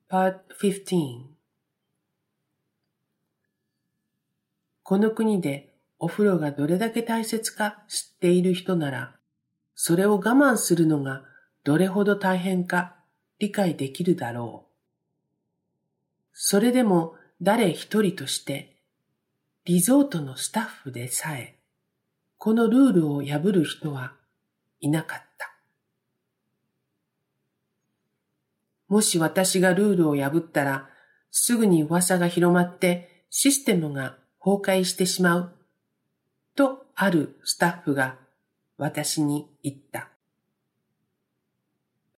Part 15この国でお風呂がどれだけ大切か知っている人なら、それを我慢するのがどれほど大変か理解できるだろう。それでも誰一人として、リゾートのスタッフでさえ、このルールを破る人はいなかった。もし私がルールを破ったら、すぐに噂が広まってシステムが崩壊してしまう、とあるスタッフが私に言った。